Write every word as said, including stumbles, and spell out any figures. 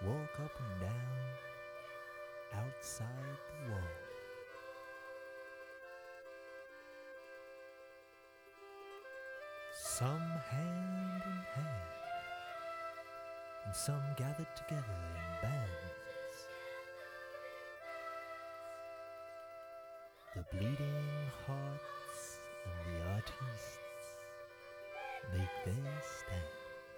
walk up and down outside the wall. Some hand in hand, and some gathered together in bands. The bleeding